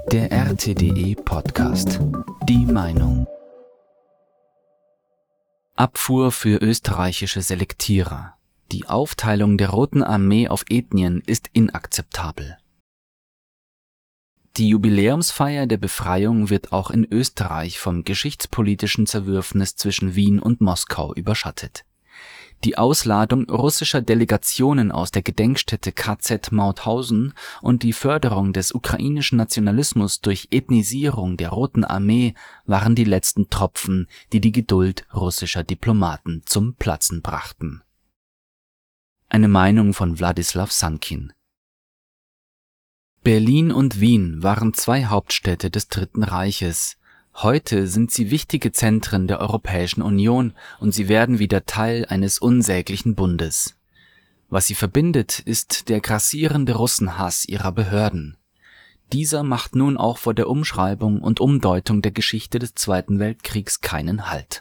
Der RTDE Podcast. Die Meinung. Abfuhr für österreichische Selektierer. Die Aufteilung der Roten Armee auf Ethnien ist inakzeptabel. Die Jubiläumsfeier der Befreiung wird auch in Österreich vom geschichtspolitischen Zerwürfnis zwischen Wien und Moskau überschattet. Die Ausladung russischer Delegationen aus der Gedenkstätte KZ Mauthausen und die Förderung des ukrainischen Nationalismus durch Ethnisierung der Roten Armee waren die letzten Tropfen, die die Geduld russischer Diplomaten zum Platzen brachten. Eine Meinung von Wladislaw Sankin. Berlin und Wien waren zwei Hauptstädte des Dritten Reiches. Heute sind sie wichtige Zentren der Europäischen Union und sie werden wieder Teil eines unsäglichen Bundes. Was sie verbindet, ist der grassierende Russenhass ihrer Behörden. Dieser macht nun auch vor der Umschreibung und Umdeutung der Geschichte des Zweiten Weltkriegs keinen Halt.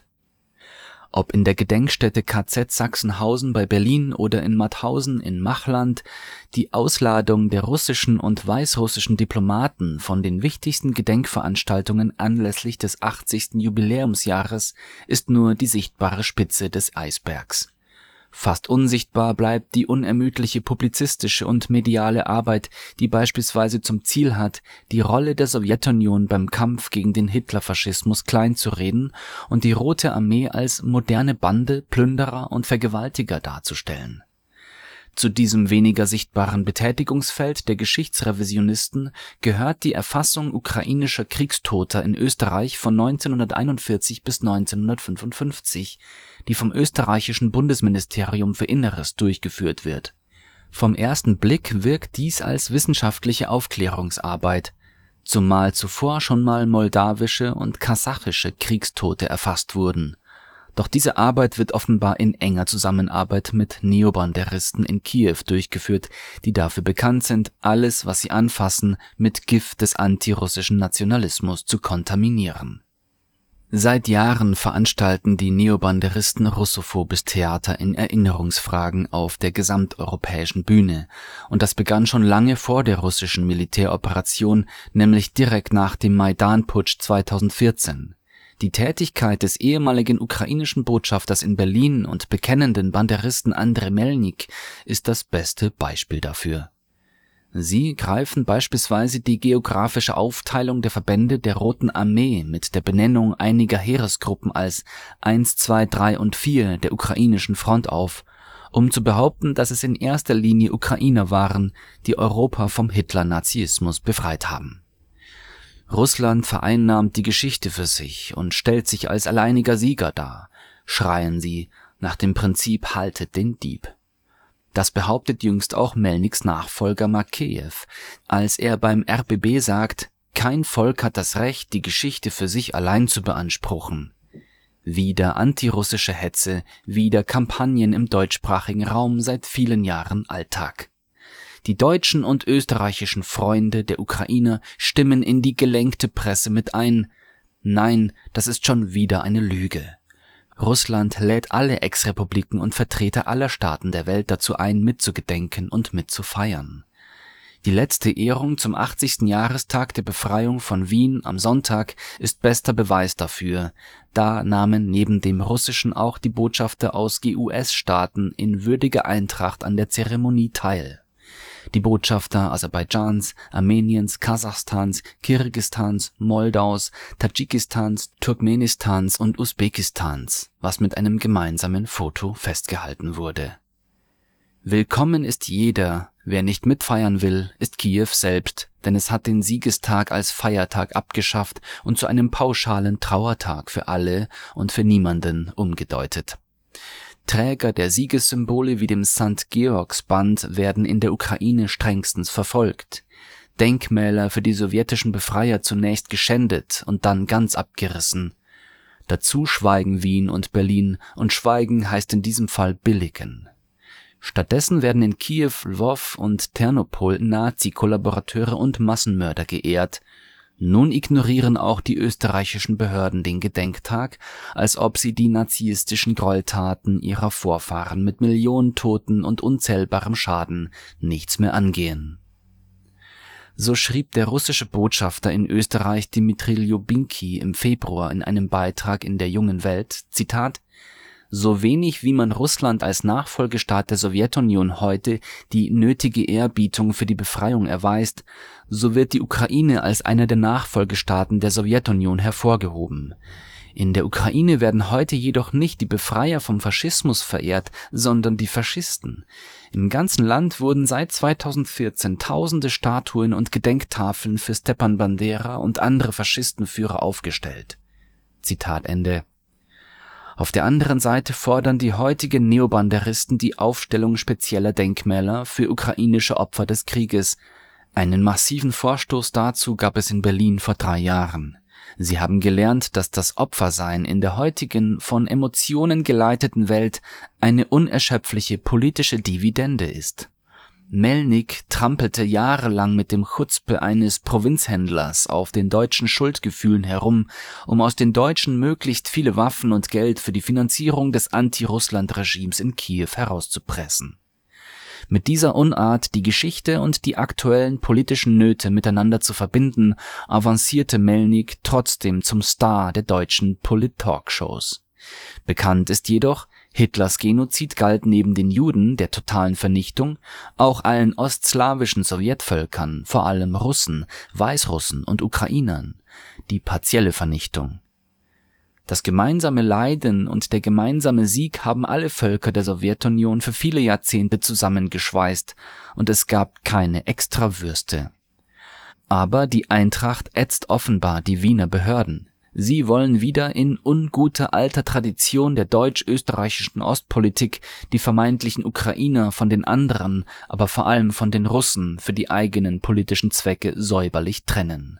Ob in der Gedenkstätte KZ Sachsenhausen bei Berlin oder in Mauthausen in Machland, die Ausladung der russischen und weißrussischen Diplomaten von den wichtigsten Gedenkveranstaltungen anlässlich des 80. Jubiläumsjahres ist nur die sichtbare Spitze des Eisbergs. Fast unsichtbar bleibt die unermüdliche publizistische und mediale Arbeit, die beispielsweise zum Ziel hat, die Rolle der Sowjetunion beim Kampf gegen den Hitlerfaschismus kleinzureden und die Rote Armee als moderne Bande, Plünderer und Vergewaltiger darzustellen. Zu diesem weniger sichtbaren Betätigungsfeld der Geschichtsrevisionisten gehört die Erfassung ukrainischer Kriegstoter in Österreich von 1941 bis 1955, die vom österreichischen Bundesministerium für Inneres durchgeführt wird. Vom ersten Blick wirkt dies als wissenschaftliche Aufklärungsarbeit, zumal zuvor schon mal moldawische und kasachische Kriegstote erfasst wurden. Doch diese Arbeit wird offenbar in enger Zusammenarbeit mit Neobanderisten in Kiew durchgeführt, die dafür bekannt sind, alles, was sie anfassen, mit Gift des antirussischen Nationalismus zu kontaminieren. Seit Jahren veranstalten die Neobanderisten russophobes Theater in Erinnerungsfragen auf der gesamteuropäischen Bühne, und das begann schon lange vor der russischen Militäroperation, nämlich direkt nach dem Maidan-Putsch 2014. Die Tätigkeit des ehemaligen ukrainischen Botschafters in Berlin und bekennenden Banderisten Andrei Melnik ist das beste Beispiel dafür. Sie greifen beispielsweise die geografische Aufteilung der Verbände der Roten Armee mit der Benennung einiger Heeresgruppen als 1, 2, 3 und 4 der ukrainischen Front auf, um zu behaupten, dass es in erster Linie Ukrainer waren, die Europa vom Hitler-Nazismus befreit haben. Russland vereinnahmt die Geschichte für sich und stellt sich als alleiniger Sieger dar, schreien sie, nach dem Prinzip haltet den Dieb. Das behauptet jüngst auch Melniks Nachfolger Makeyew, als er beim RBB sagt, kein Volk hat das Recht, die Geschichte für sich allein zu beanspruchen. Wieder antirussische Hetze, wieder Kampagnen im deutschsprachigen Raum seit vielen Jahren Alltag. Die deutschen und österreichischen Freunde der Ukrainer stimmen in die gelenkte Presse mit ein. Nein, das ist schon wieder eine Lüge. Russland lädt alle Ex-Republiken und Vertreter aller Staaten der Welt dazu ein, mitzugedenken und mitzufeiern. Die letzte Ehrung zum 80. Jahrestag der Befreiung von Wien am Sonntag ist bester Beweis dafür. Da nahmen neben dem Russischen auch die Botschafter aus GUS-Staaten in würdiger Eintracht an der Zeremonie teil. Die Botschafter Aserbaidschans, Armeniens, Kasachstans, Kirgisistans, Moldaus, Tadschikistans, Turkmenistans und Usbekistans, was mit einem gemeinsamen Foto festgehalten wurde. Willkommen ist jeder, wer nicht mitfeiern will, ist Kiew selbst, denn es hat den Siegestag als Feiertag abgeschafft und zu einem pauschalen Trauertag für alle und für niemanden umgedeutet. Träger der Siegessymbole wie dem St. Georgsband werden in der Ukraine strengstens verfolgt. Denkmäler für die sowjetischen Befreier zunächst geschändet und dann ganz abgerissen. Dazu schweigen Wien und Berlin, und schweigen heißt in diesem Fall billigen. Stattdessen werden in Kiew, Lwow und Ternopol Nazi-Kollaborateure und Massenmörder geehrt. Nun ignorieren auch die österreichischen Behörden den Gedenktag, als ob sie die nazistischen Gräueltaten ihrer Vorfahren mit Millionen Toten und unzählbarem Schaden nichts mehr angehen. So schrieb der russische Botschafter in Österreich Dmitri Ljubinki im Februar in einem Beitrag in der Jungen Welt, Zitat: So wenig wie man Russland als Nachfolgestaat der Sowjetunion heute die nötige Ehrerbietung für die Befreiung erweist, so wird die Ukraine als einer der Nachfolgestaaten der Sowjetunion hervorgehoben. In der Ukraine werden heute jedoch nicht die Befreier vom Faschismus verehrt, sondern die Faschisten. Im ganzen Land wurden seit 2014 tausende Statuen und Gedenktafeln für Stepan Bandera und andere Faschistenführer aufgestellt. Zitat Ende. Auf der anderen Seite fordern die heutigen Neobanderisten die Aufstellung spezieller Denkmäler für ukrainische Opfer des Krieges. Einen massiven Vorstoß dazu gab es in Berlin vor 3 Jahren. Sie haben gelernt, dass das Opfersein in der heutigen, von Emotionen geleiteten Welt eine unerschöpfliche politische Dividende ist. Melnik trampelte jahrelang mit dem Chutzpe eines Provinzhändlers auf den deutschen Schuldgefühlen herum, um aus den Deutschen möglichst viele Waffen und Geld für die Finanzierung des Anti-Russland-Regimes in Kiew herauszupressen. Mit dieser Unart, die Geschichte und die aktuellen politischen Nöte miteinander zu verbinden, avancierte Melnik trotzdem zum Star der deutschen Polit-Talkshows. Bekannt ist jedoch, Hitlers Genozid galt neben den Juden, der totalen Vernichtung, auch allen ostslawischen Sowjetvölkern, vor allem Russen, Weißrussen und Ukrainern, die partielle Vernichtung. Das gemeinsame Leiden und der gemeinsame Sieg haben alle Völker der Sowjetunion für viele Jahrzehnte zusammengeschweißt, und es gab keine Extrawürste. Aber die Eintracht ätzt offenbar die Wiener Behörden. Sie wollen wieder in unguter alter Tradition der deutsch-österreichischen Ostpolitik die vermeintlichen Ukrainer von den anderen, aber vor allem von den Russen für die eigenen politischen Zwecke säuberlich trennen.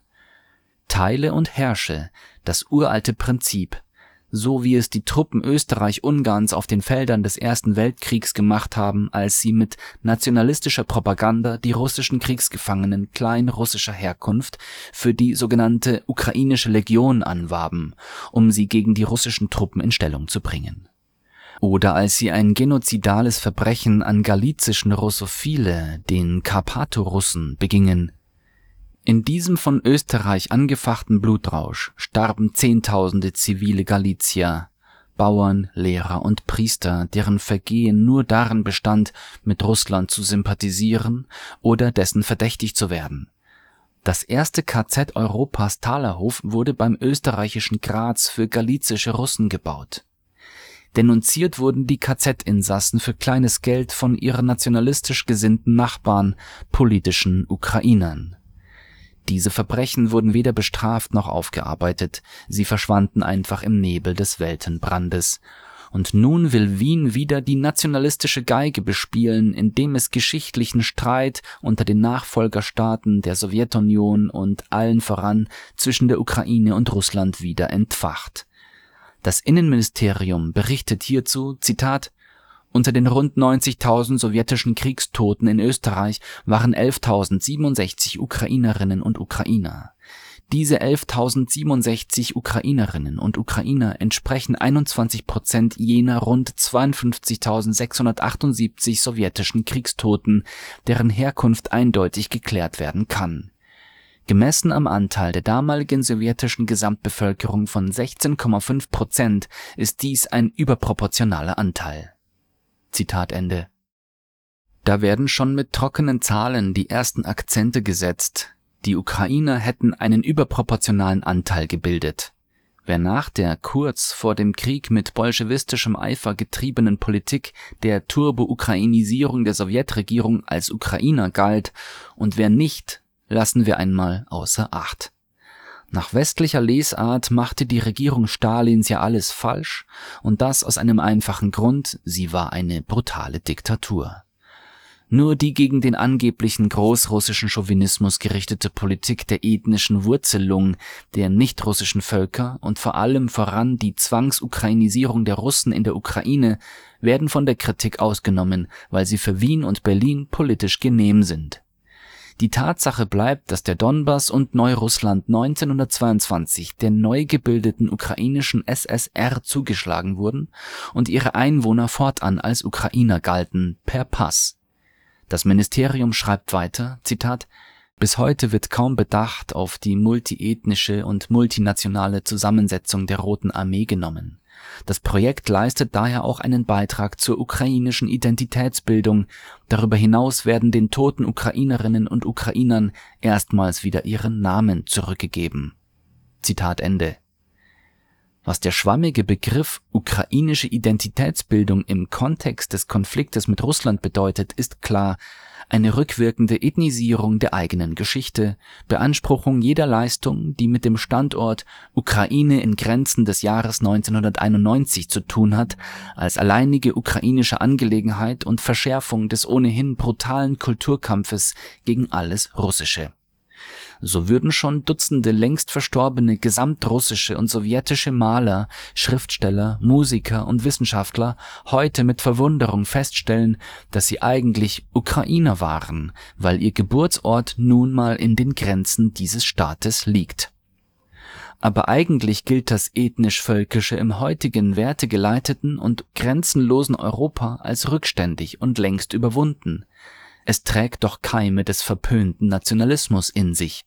Teile und herrsche, das uralte Prinzip, so wie es die Truppen Österreich-Ungarns auf den Feldern des Ersten Weltkriegs gemacht haben, als sie mit nationalistischer Propaganda die russischen Kriegsgefangenen kleinrussischer Herkunft für die sogenannte Ukrainische Legion anwarben, um sie gegen die russischen Truppen in Stellung zu bringen. Oder als sie ein genozidales Verbrechen an galizischen Russophile, den Karpato-Russen, begingen. In diesem von Österreich angefachten Blutrausch starben Zehntausende zivile Galizier, Bauern, Lehrer und Priester, deren Vergehen nur darin bestand, mit Russland zu sympathisieren oder dessen verdächtig zu werden. Das erste KZ Europas Thalerhof wurde beim österreichischen Graz für galizische Russen gebaut. Denunziert wurden die KZ-Insassen für kleines Geld von ihren nationalistisch gesinnten Nachbarn, politischen Ukrainern. Diese Verbrechen wurden weder bestraft noch aufgearbeitet, sie verschwanden einfach im Nebel des Weltenbrandes. Und nun will Wien wieder die nationalistische Geige bespielen, indem es geschichtlichen Streit unter den Nachfolgerstaaten der Sowjetunion und allen voran zwischen der Ukraine und Russland wieder entfacht. Das Innenministerium berichtet hierzu, Zitat: Unter den rund 90.000 sowjetischen Kriegstoten in Österreich waren 11.067 Ukrainerinnen und Ukrainer. Diese 11.067 Ukrainerinnen und Ukrainer entsprechen 21% jener rund 52.678 sowjetischen Kriegstoten, deren Herkunft eindeutig geklärt werden kann. Gemessen am Anteil der damaligen sowjetischen Gesamtbevölkerung von 16,5% ist dies ein überproportionaler Anteil. Zitat Ende. Da werden schon mit trockenen Zahlen die ersten Akzente gesetzt. Die Ukrainer hätten einen überproportionalen Anteil gebildet. Wer nach der kurz vor dem Krieg mit bolschewistischem Eifer getriebenen Politik der Turbo-Ukrainisierung der Sowjetregierung als Ukrainer galt und wer nicht, lassen wir einmal außer Acht. Nach westlicher Lesart machte die Regierung Stalins ja alles falsch, und das aus einem einfachen Grund: sie war eine brutale Diktatur. Nur die gegen den angeblichen großrussischen Chauvinismus gerichtete Politik der ethnischen Wurzelung der nichtrussischen Völker und vor allem voran die Zwangsukrainisierung der Russen in der Ukraine werden von der Kritik ausgenommen, weil sie für Wien und Berlin politisch genehm sind. Die Tatsache bleibt, dass der Donbass und Neurussland 1922 der neu gebildeten ukrainischen SSR zugeschlagen wurden und ihre Einwohner fortan als Ukrainer galten, per Pass. Das Ministerium schreibt weiter, Zitat: Bis heute wird kaum Bedacht auf die multiethnische und multinationale Zusammensetzung der Roten Armee genommen. Das Projekt leistet daher auch einen Beitrag zur ukrainischen Identitätsbildung. Darüber hinaus werden den toten Ukrainerinnen und Ukrainern erstmals wieder ihren Namen zurückgegeben. Zitat Ende. Was der schwammige Begriff ukrainische Identitätsbildung im Kontext des Konfliktes mit Russland bedeutet, ist klar: eine rückwirkende Ethnisierung der eigenen Geschichte, Beanspruchung jeder Leistung, die mit dem Standort Ukraine in Grenzen des Jahres 1991 zu tun hat, als alleinige ukrainische Angelegenheit und Verschärfung des ohnehin brutalen Kulturkampfes gegen alles Russische. So würden schon Dutzende längst verstorbene gesamtrussische und sowjetische Maler, Schriftsteller, Musiker und Wissenschaftler heute mit Verwunderung feststellen, dass sie eigentlich Ukrainer waren, weil ihr Geburtsort nun mal in den Grenzen dieses Staates liegt. Aber eigentlich gilt das ethnisch-völkische im heutigen wertegeleiteten und grenzenlosen Europa als rückständig und längst überwunden. Es trägt doch Keime des verpönten Nationalismus in sich.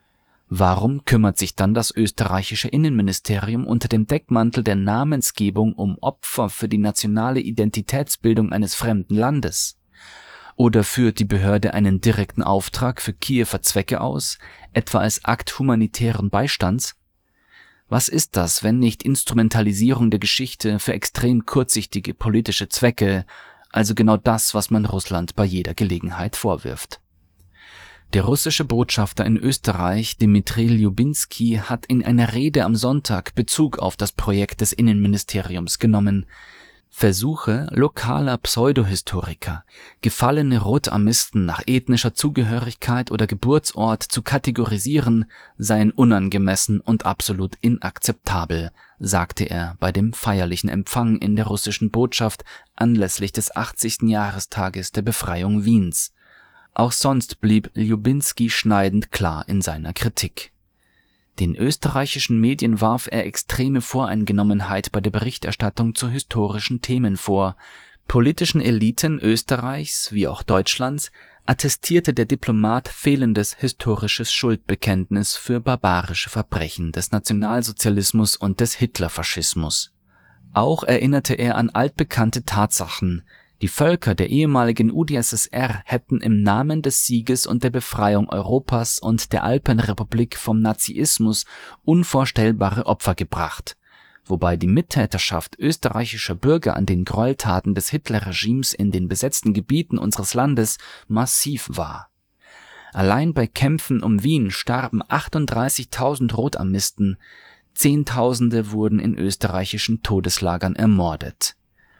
Warum kümmert sich dann das österreichische Innenministerium unter dem Deckmantel der Namensgebung um Opfer für die nationale Identitätsbildung eines fremden Landes? Oder führt die Behörde einen direkten Auftrag für Kiewer Zwecke aus, etwa als Akt humanitären Beistands? Was ist das, wenn nicht Instrumentalisierung der Geschichte für extrem kurzsichtige politische Zwecke, also genau das, was man Russland bei jeder Gelegenheit vorwirft? Der russische Botschafter in Österreich, Dmitri Ljubinski, hat in einer Rede am Sonntag Bezug auf das Projekt des Innenministeriums genommen. Versuche lokaler Pseudohistoriker, gefallene Rotarmisten nach ethnischer Zugehörigkeit oder Geburtsort zu kategorisieren, seien unangemessen und absolut inakzeptabel, sagte er bei dem feierlichen Empfang in der russischen Botschaft anlässlich des 80. Jahrestages der Befreiung Wiens. Auch sonst blieb Ljubinski schneidend klar in seiner Kritik. Den österreichischen Medien warf er extreme Voreingenommenheit bei der Berichterstattung zu historischen Themen vor. Politischen Eliten Österreichs wie auch Deutschlands attestierte der Diplomat fehlendes historisches Schuldbekenntnis für barbarische Verbrechen des Nationalsozialismus und des Hitlerfaschismus. Auch erinnerte er an altbekannte Tatsachen. Die Völker der ehemaligen UdSSR hätten im Namen des Sieges und der Befreiung Europas und der Alpenrepublik vom Nazismus unvorstellbare Opfer gebracht, wobei die Mittäterschaft österreichischer Bürger an den Gräueltaten des Hitlerregimes in den besetzten Gebieten unseres Landes massiv war. Allein bei Kämpfen um Wien starben 38.000 Rotarmisten, Zehntausende wurden in österreichischen Todeslagern ermordet.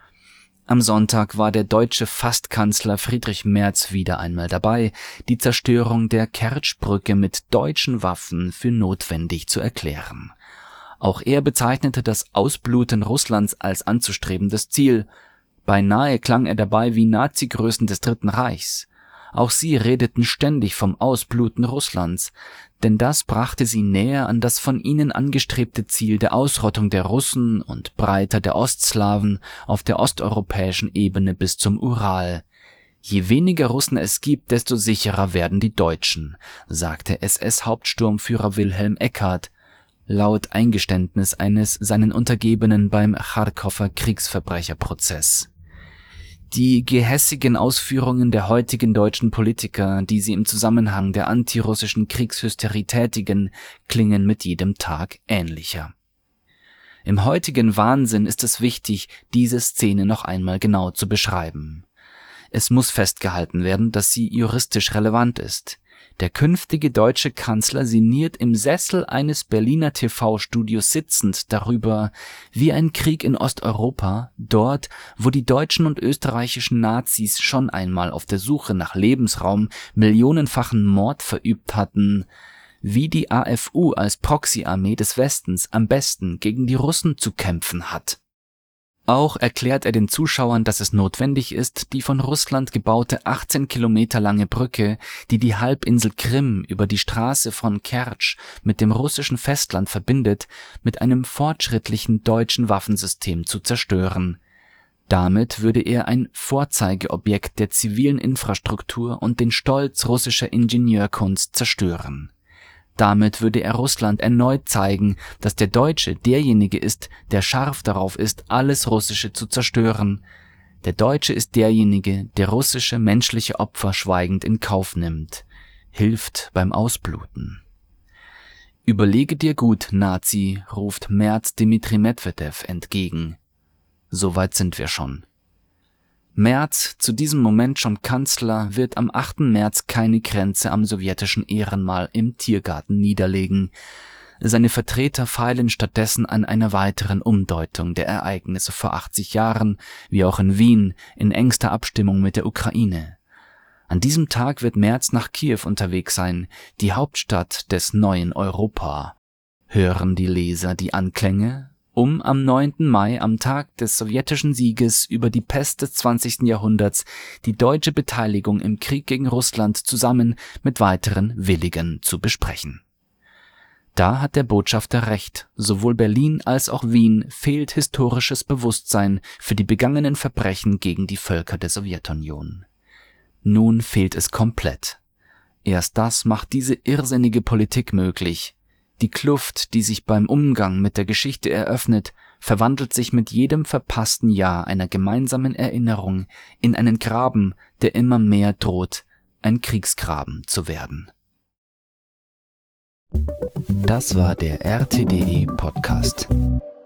Am Sonntag war der deutsche Fastkanzler Friedrich Merz wieder einmal dabei, die Zerstörung der Kertschbrücke mit deutschen Waffen für notwendig zu erklären. Auch er bezeichnete das Ausbluten Russlands als anzustrebendes Ziel. Beinahe klang er dabei wie Nazi-Größen des Dritten Reichs. Auch sie redeten ständig vom Ausbluten Russlands, denn das brachte sie näher an das von ihnen angestrebte Ziel der Ausrottung der Russen und breiter der Ostslawen auf der osteuropäischen Ebene bis zum Ural. Je weniger Russen es gibt, desto sicherer werden die Deutschen, sagte SS-Hauptsturmführer Wilhelm Eckhardt, laut Eingeständnis eines seinen Untergebenen beim Charkower Kriegsverbrecherprozess. Die gehässigen Ausführungen der heutigen deutschen Politiker, die sie im Zusammenhang der antirussischen Kriegshysterie tätigen, klingen mit jedem Tag ähnlicher. Im heutigen Wahnsinn ist es wichtig, diese Szene noch einmal genau zu beschreiben. Es muss festgehalten werden, dass sie juristisch relevant ist. Der künftige deutsche Kanzler sinniert im Sessel eines Berliner TV-Studios sitzend darüber, wie ein Krieg in Osteuropa, dort, wo die deutschen und österreichischen Nazis schon einmal auf der Suche nach Lebensraum millionenfachen Mord verübt hatten, wie die AfU als Proxy-Armee des Westens am besten gegen die Russen zu kämpfen hat. Auch erklärt er den Zuschauern, dass es notwendig ist, die von Russland gebaute 18 Kilometer lange Brücke, die die Halbinsel Krim über die Straße von Kertsch mit dem russischen Festland verbindet, mit einem fortschrittlichen deutschen Waffensystem zu zerstören. Damit würde er ein Vorzeigeobjekt der zivilen Infrastruktur und den Stolz russischer Ingenieurkunst zerstören. Damit würde er Russland erneut zeigen, dass der Deutsche derjenige ist, der scharf darauf ist, alles Russische zu zerstören. Der Deutsche ist derjenige, der russische menschliche Opfer schweigend in Kauf nimmt, hilft beim Ausbluten. Überlege dir gut, Nazi, ruft Merz Dmitri Medvedev entgegen. Soweit sind wir schon. Merz, zu diesem Moment schon Kanzler, wird am 8. März keine Kränze am sowjetischen Ehrenmal im Tiergarten niederlegen. Seine Vertreter feilen stattdessen an einer weiteren Umdeutung der Ereignisse vor 80 Jahren, wie auch in Wien, in engster Abstimmung mit der Ukraine. An diesem Tag wird Merz nach Kiew unterwegs sein, die Hauptstadt des neuen Europa. Hören die Leser die Anklänge? Um am 9. Mai, am Tag des sowjetischen Sieges über die Pest des 20. Jahrhunderts, die deutsche Beteiligung im Krieg gegen Russland zusammen mit weiteren Willigen zu besprechen. Da hat der Botschafter recht, sowohl Berlin als auch Wien fehlt historisches Bewusstsein für die begangenen Verbrechen gegen die Völker der Sowjetunion. Nun fehlt es komplett. Erst das macht diese irrsinnige Politik möglich. Die Kluft, die sich beim Umgang mit der Geschichte eröffnet, verwandelt sich mit jedem verpassten Jahr einer gemeinsamen Erinnerung in einen Graben, der immer mehr droht, ein Kriegsgraben zu werden. Das war der RTDE Podcast.